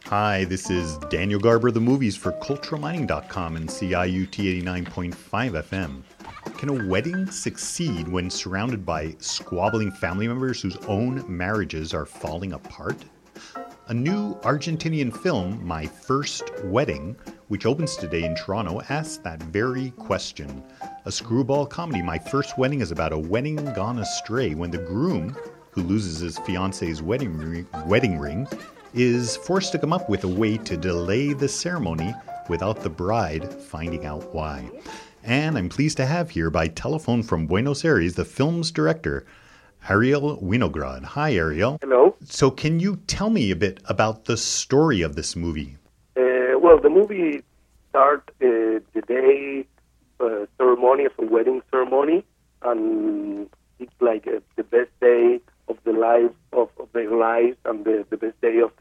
Hi, this is Daniel Garber, the movies for culturalmining.com and CIUT 89.5 FM. Can a wedding succeed when surrounded by squabbling family members whose own marriages are falling apart? A new Argentinian film, My First Wedding, which opens today in Toronto, asks that very question. A screwball comedy, My First Wedding, is about a wedding gone astray when the groom, who loses his fiance's wedding ring, is forced to come up with a way to delay the ceremony without the bride finding out why. And I'm pleased to have here by telephone from Buenos Aires the film's director, Ariel Winograd. Hi, Ariel. Hello. So can you tell me a bit about the story of this movie? Well, the movie starts the day ceremony of a wedding ceremony, and it's like the best day of the life of their lives, and the best day of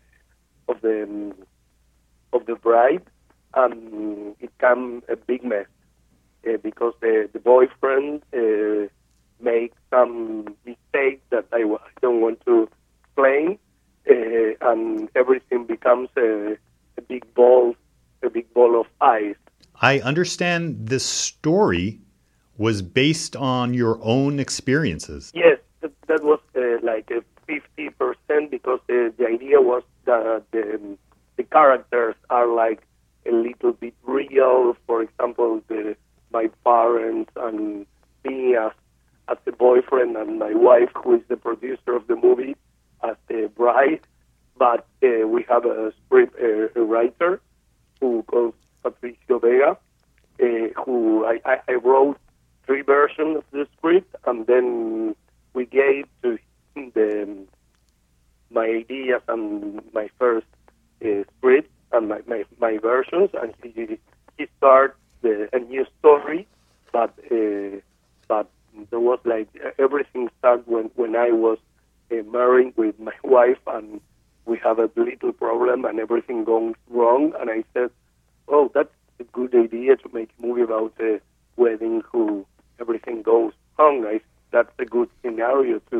the bride, and it comes a big mess because the boyfriend makes some mistakes that I don't want to explain, and everything becomes a big ball of ice. I understand this story was based on your own experiences. Yes, that was like a 50% because the idea was that the characters are like a little bit real. For example, my parents and me as the boyfriend, and my wife, who is the producer of the movie, as the bride. But we have a script a writer who calls Patricio Vega, who I wrote 3 versions of the script, and then we gave to him my ideas and my first script and my versions, and he started a new story, but there was like everything started when I was married with my wife, and we have a little problem and everything goes wrong, and I said, oh, that's a good idea to make a movie about a wedding who everything goes wrong. That's a good scenario to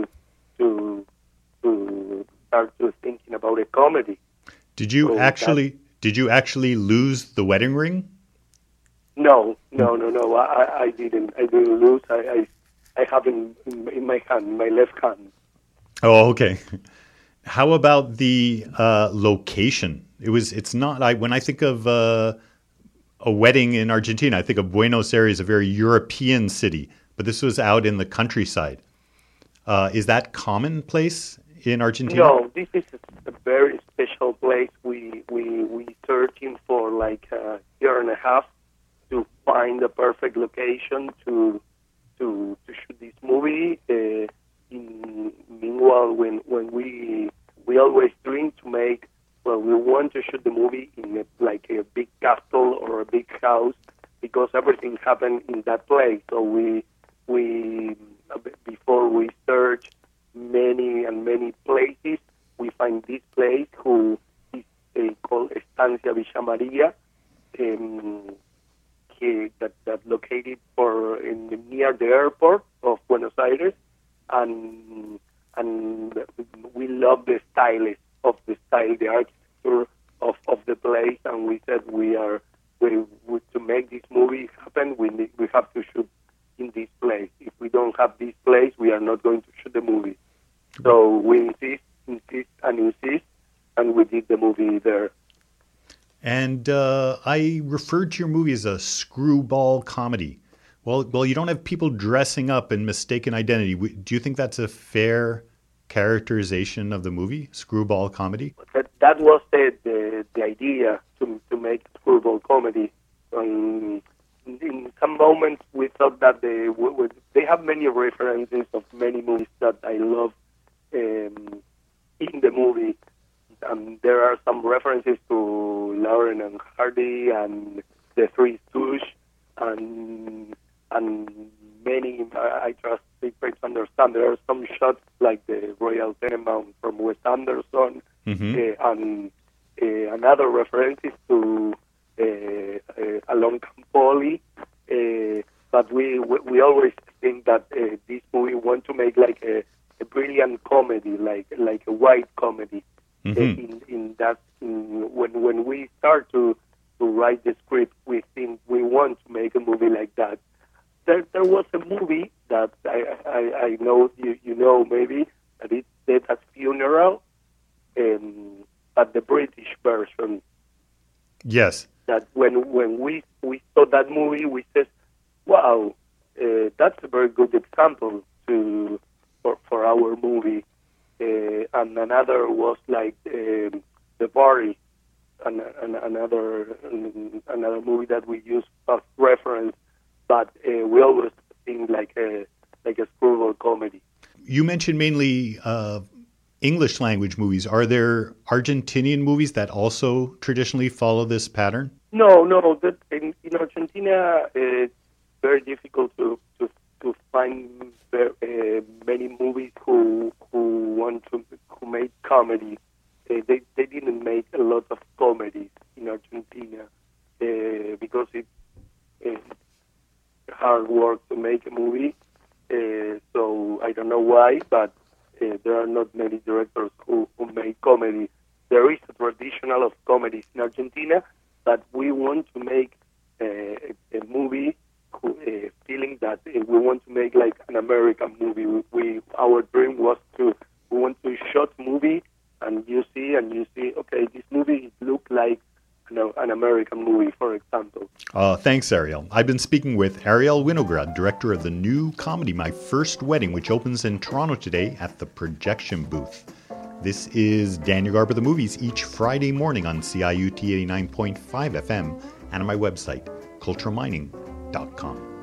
start to thinking about a comedy. Did you actually lose the wedding ring? No. I didn't lose. I have in my hand, my left hand. Oh, okay. How about the location? It's not. When I think of a wedding in Argentina, I think of Buenos Aires, a very European city, but this was out in the countryside. Is that commonplace in Argentina? No, this is a very special place. We searching for like a year and a half to find the perfect location to shoot this movie. Meanwhile, when we always dream to make, well, we want to shoot the movie in a big castle or a big house because everything happened in that place. So we before we search many places, we find this place who is called Estancia Villa Maria, that located near the airport of Buenos Aires, and we love the the architecture of the place, and we said to make this movie happen, we have to shoot in this place. If we don't have this place, we are not going to shoot the movie. So we insist, and we did the movie there. And I referred to your movie as a screwball comedy. Well, you don't have people dressing up in mistaken identity. Do you think that's a fair characterization of the movie, screwball comedy? That was the idea to make screwball comedy. In some moments, we thought that they have many references of many movies that I love in the movie. And there are some references to Lauren and Hardy and the Three Stooges and many. I trust people to understand. There are some shots like the Royal Tenenbaums from Wes Anderson, and another references to Alon Campoli. But we always think that this movie want to make like a brilliant comedy, like a white comedy. When we start to write the script, we think we want to make a movie like that. There was a movie that I know you know maybe, that it's Death at Funeral, but the British version. Yes. That when we saw that movie, we said, wow, that's a very good example for our movie. And another was like The Body, another movie that we use as reference, but we always think like a screwball comedy. You mentioned mainly English language movies. Are there Argentinian movies that also traditionally follow this pattern? No. That in Argentina, it's very difficult to find many movies who made comedy. They didn't make a lot of comedies in Argentina because it's hard work to make a movie. So I don't know why, but there are not many directors who make comedy. There is a traditional of comedies in Argentina, but we want to make a movie feeling that we want to make like an American movie. Our dream was we want to shot movie and you see, okay, this movie look like an American movie, for example. Thanks, Ariel. I've been speaking with Ariel Winograd, director of the new comedy My First Wedding, which opens in Toronto today at the Projection Booth. This is Daniel Garber the Movies each Friday morning on CIUT 89.5 FM and on my website, culturalmining.com.